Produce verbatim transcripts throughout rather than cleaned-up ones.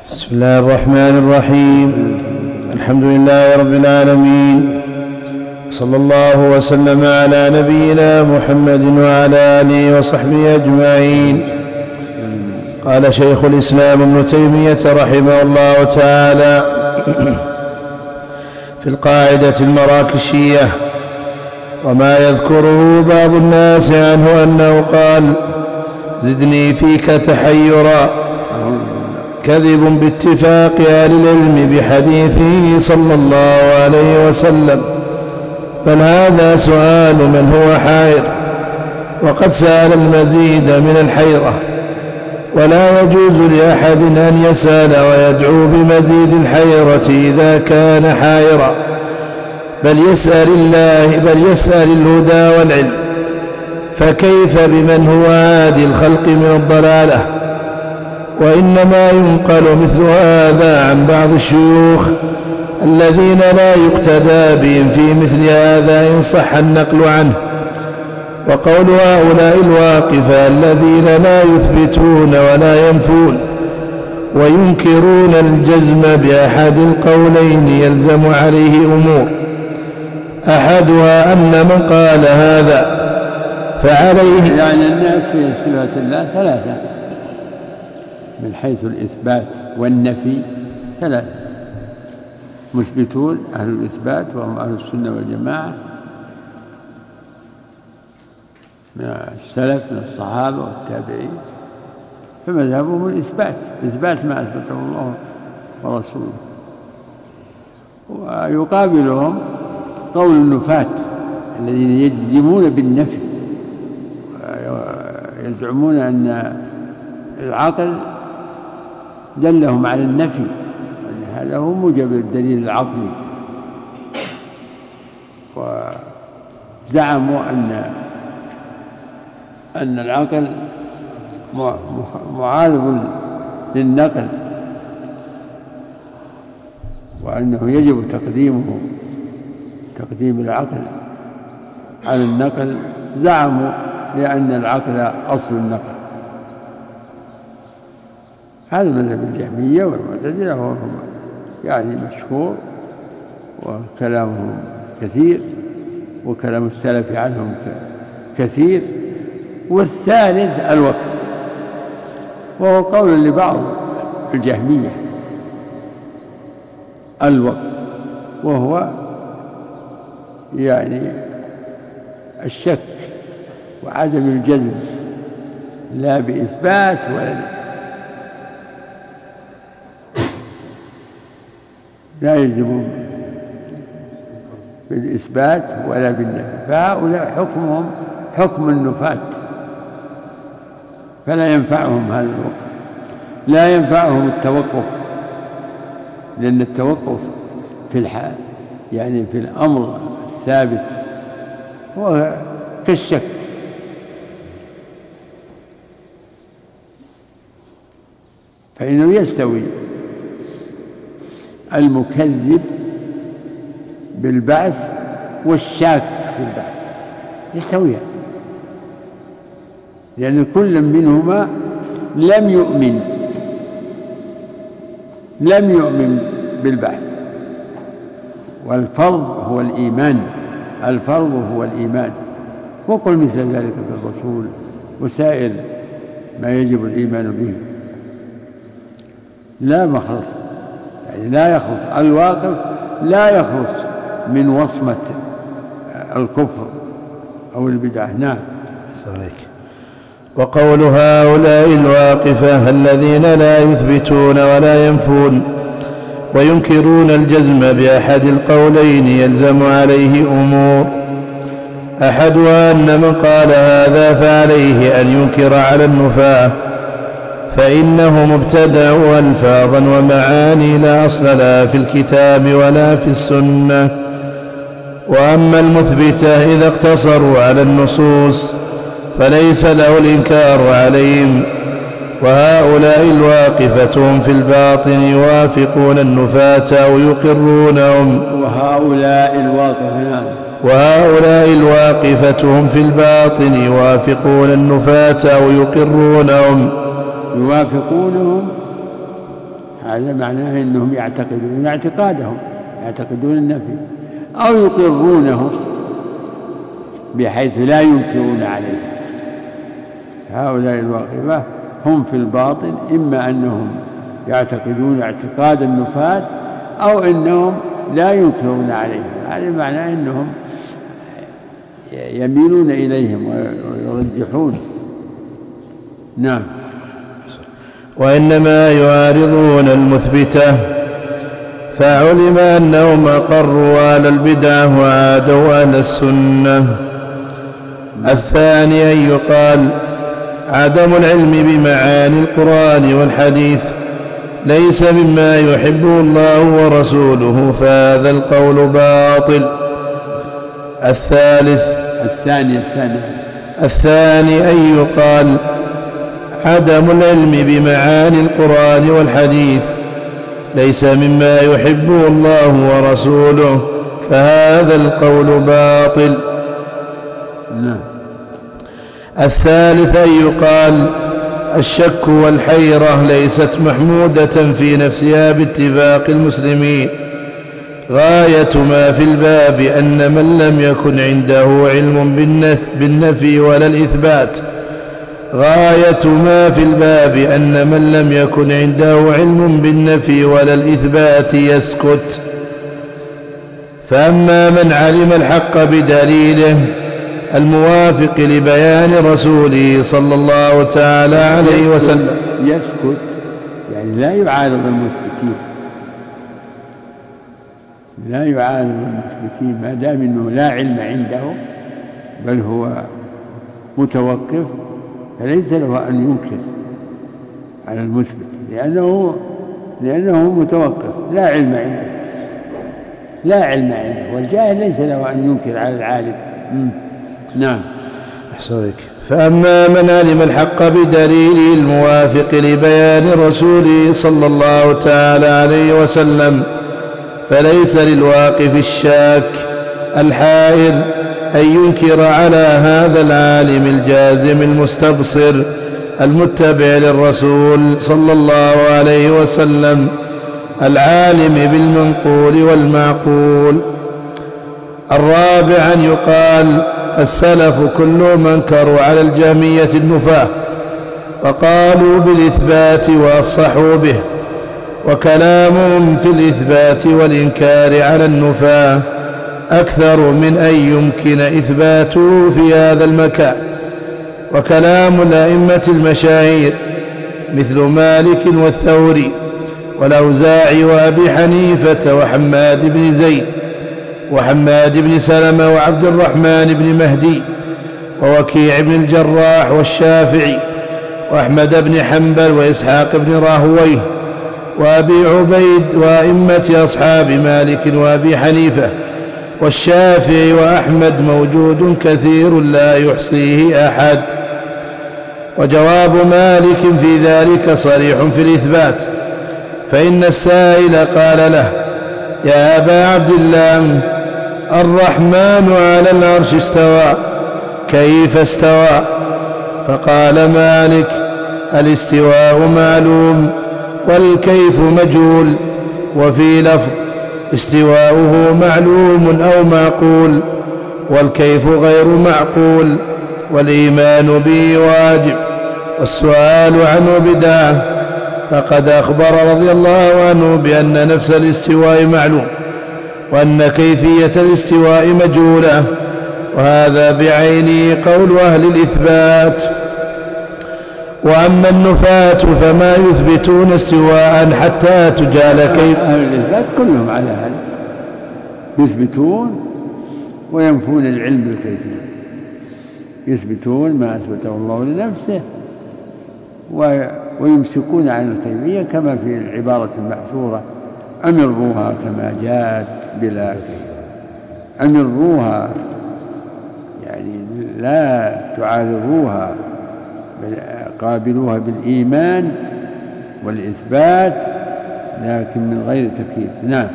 بسم الله الرحمن الرحيم. الحمد لله رب العالمين، صلى الله وسلم على نبينا محمد وعلى آله وصحبه أجمعين. قال شيخ الإسلام ابن تيمية رحمه الله تعالى في القاعدة المراكشية: وما يذكره بعض الناس عنه أنه قال: زدني فيك تحيرا، كذب باتفاق أهل العلم بحديثه صلى الله عليه وسلم، بل هذا سؤال من هو حائر، وقد سأل المزيد من الحيرة، ولا يجوز لأحد أن يسأل ويدعو بمزيد الحيرة إذا كان حائرا، بل يسأل الله بل يسأل الهدى والعلم، فكيف بمن هو عادي الخلق من الضلالة؟ وإنما ينقل مثل هذا عن بعض الشيوخ الذين لا يقتدى بهم في مثل هذا إن صح النقل عنه. وقول هؤلاء الواقفة الذين لا يثبتون ولا ينفون وينكرون الجزم بأحد القولين يلزم عليه أمور: أحدها أن من قال هذا فعليه، يعني الناس في صفات الله ثلاثة من حيث الإثبات والنفي، ثلاثة: مثبتون أهل الإثبات وهم أهل السنة والجماعة من السلف من الصحابة والتابعين، فمذهبهم الإثبات، إثبات ما أثبته الله ورسوله. ويقابلهم قول النفاة الذين يجزمون بالنفي، يزعمون أن العقل دلهم على النفي، أن هذا هو موجب الدليل العقلي، وزعموا أن أن العقل معارض للنقل، وأنه يجب تقديمه تقديم العقل على النقل، زعموا لأن العقل أصل النقل. هذا مذهب الجهمية والمعتزلة، وهم يعني مشهور وكلامهم كثير وكلام السلف عنهم كثير. والثالث الوقف، وهو قول لبعض الجهمية الوقف، وهو يعني الشك وعدم الجزم، لا بإثبات ولا نفي، لا يلزمون بالإثبات ولا بالنفي، فهؤلاء حكمهم حكم النفاة، فلا ينفعهم هذا الوقف، لا ينفعهم التوقف، لأن التوقف في الحال يعني في الأمر الثابت هو كالشك، فإنه يستوي المكذب بالبعث والشاك في البعث، يستويان، لأن كل منهما لم يؤمن لم يؤمن بالبعث، والفرض هو الإيمان، الفرض هو الإيمان. وقل مثل ذلك في الرسول وسائر ما يجب الإيمان به، لا مخلص، يعني لا يخلص الواقف، لا يخلص من وصمة الكفر أو البدعة. نعم. وقول هؤلاء الواقفة الذين لا يثبتون ولا ينفون وينكرون الجزم بأحد القولين يلزم عليه أمور: أحدها أن من قال هذا فعليه أن ينكر على النفاة، فإنهم ابتدعوا ألفاظا ومعاني لا أصل لها في الكتاب ولا في السنة. وأما المثبتة إذا اقتصروا على النصوص فليس له الإنكار عليهم، وهؤلاء الواقفة هم في الباطن يوافقون النفاة أو يقرونهم. وهؤلاء الواقفة وهؤلاء الواقفة هم في الباطن يوافقون النفاة أو يقرونهم. يوافقونهم هذا معناه أنهم يعتقدون اعتقادهم، يعتقدون النفي، أو يقرونه بحيث لا ينكرون عليه. هؤلاء الواقفة هم في الباطن إما أنهم يعتقدون اعتقاد النفاة أو أنهم لا ينكرون عليهم. هذا معناه أنهم يميلون إليهم ويرجحون. نعم. وإنما يعارضون المثبتة، فعلم أنهم أقروا على البدعة وعادوا على السنة. الثاني أن يقال عدم العلم بمعاني القرآن والحديث ليس مما يحبه الله ورسوله، فهذا القول باطل. الثالث الثاني الثاني الثاني أن يقال عدم العلم بمعاني القرآن والحديث ليس مما يحبه الله ورسوله، فهذا القول باطل. نعم. الثالث أن يقال الشك والحيرة ليست محمودة في نفسها باتفاق المسلمين، غاية ما في الباب أن من لم يكن عنده علم بالنفي ولا الإثبات غاية ما في الباب أن من لم يكن عنده علم بالنفي ولا الإثبات يسكت. فأما من علم الحق بدليله الموافق لبيان رسوله صلى الله تعالى عليه وسلم يسكت، يعني لا يعارض المثبتين، لا يعارض المثبتين ما دام أنه لا علم عنده بل هو متوقف، فليس له أن ينكر على المثبت لأنه لأنه متوقف لا علم عنده، لا علم عنده، والجاهل ليس له أن ينكر على العالم. نعم. أحسنك. فأما من علم الحق بدليله الموافق لبيان رسوله صلى الله تعالى عليه وسلم فليس للواقف الشاك الحائر أن ينكر على هذا العالم الجازم المستبصر المتبع للرسول صلى الله عليه وسلم العالم بالمنقول والمعقول. الرابع أن يقال السلف كلهم انكروا على الجهمية النفاة وقالوا بالإثبات وأفصحوا به، وكلامهم في الإثبات والإنكار على النفاة أكثر من أن يمكن إثباته في هذا المكان. وكلام الأئمة المشاهير مثل مالك والثوري والأوزاعي وأبي حنيفة وحماد بن زيد وحماد بن سلمة وعبد الرحمن بن مهدي ووكيع بن الجراح والشافعي وأحمد بن حنبل وإسحاق بن راهويه وأبي عبيد وأئمة أصحاب مالك وأبي حنيفة والشافعي وأحمد موجود كثير لا يحصيه أحد. وجواب مالك في ذلك صريح في الإثبات، فإن السائل قال له: يا أبا عبد الله، الرحمن على العرش استوى، كيف استوى؟ فقال مالك: الاستواء معلوم والكيف مجهول، وفي لفظ استواؤه معلوم أو معقول، والكيف غير معقول، والإيمان به واجب، والسؤال عنه بدعة. فقد أخبر رضي الله عنه بأن نفس الاستواء معلوم وأن كيفية الاستواء مجهولة، وهذا بعينه قول أهل الإثبات. وأما النفاة فما يثبتون استواء حتى تجال كيف. أهل الإثبات كلهم على هذا، يثبتون وينفون العلم بالكيفية، يثبتون ما أثبته الله لنفسه ويمسكون عن الكيفية كما في العبارة المأثورة: أمروها كما جاءت بلا كيف. أمروها يعني لا تعارضوها بل قابلوها بالإيمان والإثبات لكن من غير تكييف. نعم.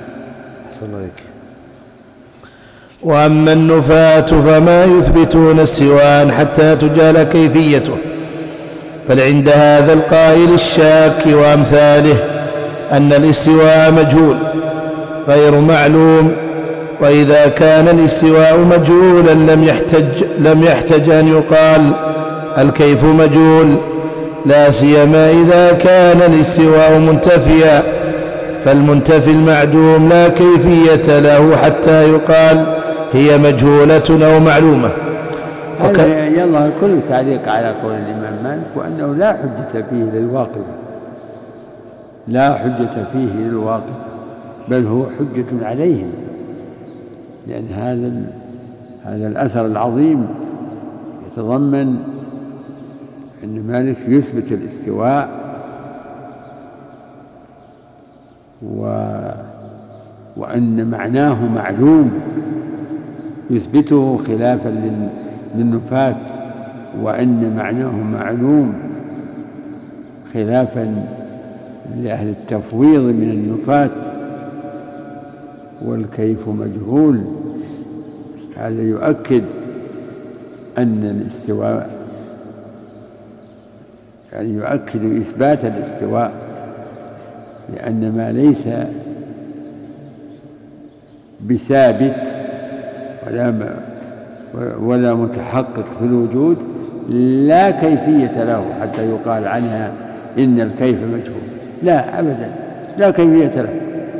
وأما النفاة فما يثبتون استواء حتى تجال كيفيته، بل عند هذا القائل الشاك وأمثاله أن الاستواء مجهول غير معلوم، وإذا كان الاستواء مجهولا لم يحتج, لم يحتج أن يقال الكيف مجهول، لا سيما إذا كان الاستواء منتفيا، فالمنتفي المعدوم لا كيفية له حتى يقال هي مجهولة أو معلومة. وك... هذا يظهر كل تعليق على قول الإمام مالك، وأنه لا حجة فيه للواقف، لا حجة فيه للواقف، بل هو حجة عليهم، لأن هذا هذا الأثر العظيم يتضمن أن مالك يثبت الاستواء و... وأن معناه معلوم يثبته خلافا لل... للنفاة، وأن معناه معلوم خلافا لأهل التفويض من النفاة، والكيف مجهول. هذا يؤكد أن الاستواء يعني يؤكد إثبات الاستواء، لأن ما ليس بثابت ولا ولا متحقق في الوجود لا كيفية له حتى يقال عنها إن الكيف مجهول، لا أبدا، لا كيفية له.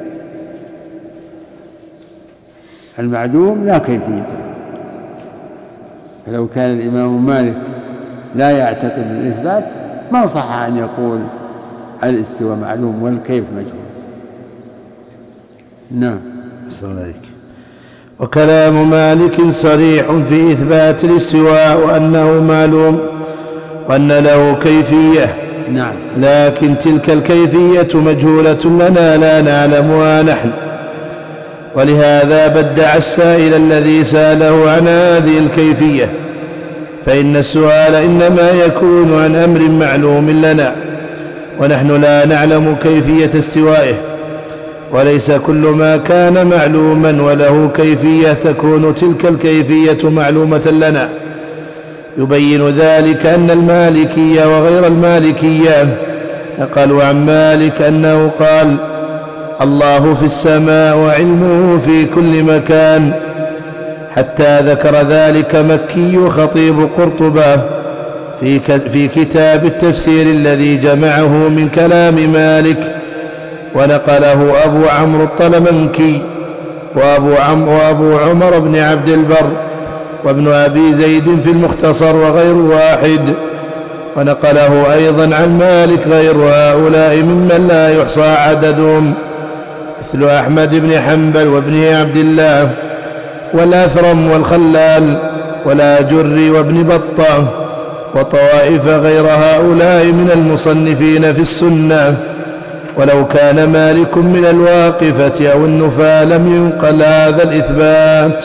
المعدوم لا كيفية له. فلو كان الإمام مالك لا يعتقد الإثبات ما صح أن يقول الاستواء معلوم والكيف مجهول. نعم. وكلام مالك صريح في إثبات الاستواء وأنه معلوم وأن له كيفية. نعم. لكن تلك الكيفية مجهولة لنا لا نعلمها نحن، ولهذا بدع السائل الذي سأله عن هذه الكيفية، فإن السؤال إنما يكون عن أمر معلوم لنا ونحن لا نعلم كيفية استوائه، وليس كل ما كان معلوما وله كيفية تكون تلك الكيفية معلومة لنا. يبين ذلك أن المالكية وغير المالكية نقلوا عن مالك أنه قال: الله في السماء وعلمه في كل مكان، حتى ذكر ذلك مكي خطيب قرطبة في في كتاب التفسير الذي جمعه من كلام مالك، ونقله أبو عمرو الطلمنكي وأبو, عم وأبو عمر بن عبد البر وابن أبي زيد في المختصر وغير واحد، ونقله أيضا عن مالك غير هؤلاء ممن لا يحصى عددهم، مثل أحمد بن حنبل وابن عبد الله والأثرم والخلال والآجري وابن بطة وطوائف غير هؤلاء من المصنفين في السنة. ولو كان مالك من الواقفة أو النفاة لم ينقل هذا الإثبات.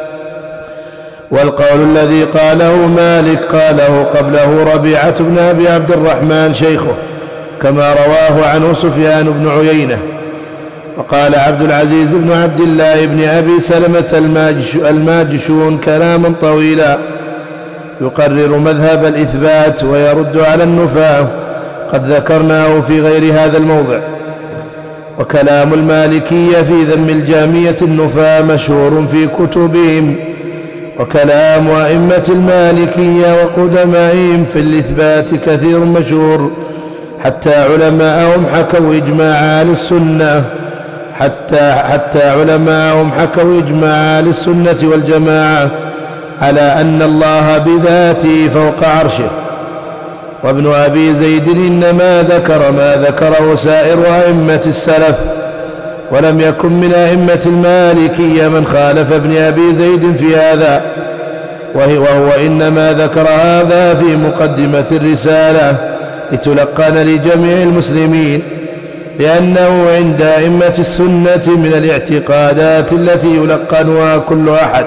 والقول الذي قاله مالك قاله قبله ربيعة بن أبي عبد الرحمن شيخه، كما رواه عنه سفيان بن عيينة. وقال عبد العزيز بن عبد الله بن أبي سلمة الماجشون كلاما طويلا يقرر مذهب الإثبات ويرد على النفاة، قد ذكرناه في غير هذا الموضع. وكلام المالكية في ذم الجامية النفاة مشهور في كتبهم، وكلام أئمة المالكية وقدمائهم في الإثبات كثير مشهور، حتى علماءهم حكوا إجماع أهل السنة حتى حتى علماءهم حكوا إجماع أهل السنة والجماعة على أن الله بذاته فوق عرشه. وابن أبي زيد إنما ذكر ما ذكره سائر أئمة السلف، ولم يكن من أئمة المالكية من خالف ابن أبي زيد في هذا، وهو إنما ذكر هذا في مقدمة الرسالة لتلقن لجميع المسلمين، لأنه عند أئمة السنة من الاعتقادات التي يلقنها كل أحد.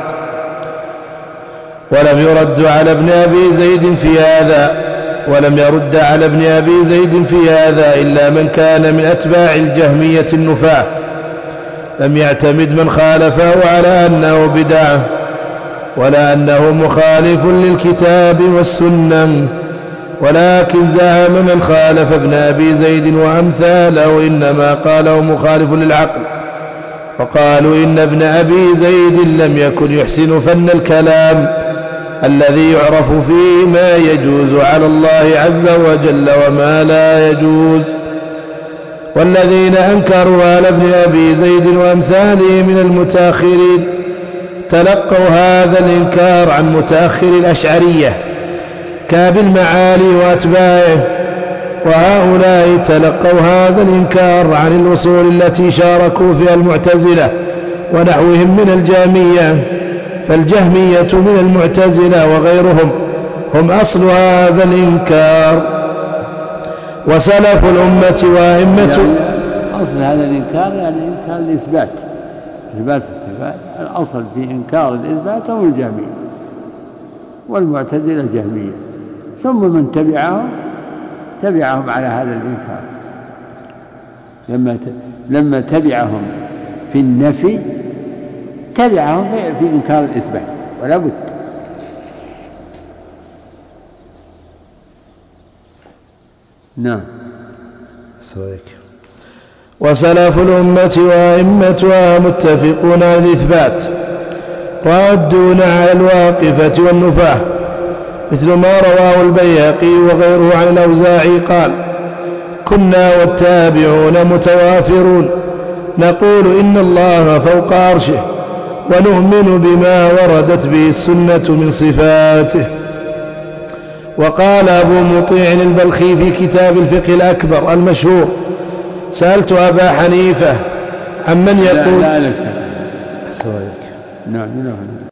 ولم يرد على ابن أبي زيد في هذا ولم يرد على ابن أبي زيد في هذا إلا من كان من أتباع الجهمية النفاة، لم يعتمد من خالفه على أنه بدعة ولا أنه مخالف للكتاب والسنة، ولكن زعم من خالف ابن أبي زيد وأمثاله إنما قاله مخالف للعقل، وقالوا إن ابن أبي زيد لم يكن يحسن فن الكلام الذي يعرف فيه ما يجوز على الله عز وجل وما لا يجوز. والذين أنكروا على ابن أبي زيد وأمثاله من المتأخرين تلقوا هذا الإنكار عن متأخر الأشعرية كأبي المعالي وأتباعه، وهؤلاء تلقوا هذا الإنكار عن الأصول التي شاركوا فيها المعتزلة ونحوهم من الجهمية، فالجهمية من المعتزلة وغيرهم هم أصل هذا الإنكار. وسلف الأمة وأئمة يعني أصل هذا الإنكار يعني إنكار الإثبات، إثبات الصفات، الأصل في إنكار الإثبات هم الجهمية والمعتزلة جهمية، ثم من تبعهم تبعهم على هذا الإنكار. لما لما تبعهم في النفي تبعهم في إنكار الإثبات ولا بد. نعم. وسلف الأمة وأئمتها متفقون على الإثبات رادون على الواقفة والنفاة، مثل ما رواه البيهقي وغيره عن الأوزاعي قال: كنا والتابعون متوافرون نقول إن الله فوق عرشه ونؤمن بما وردت به السنة من صفاته. وقال أبو مطيع البلخي في كتاب الفقه الأكبر المشهور: سألت أبا حنيفة عمن يقول لا لا لا. نعم.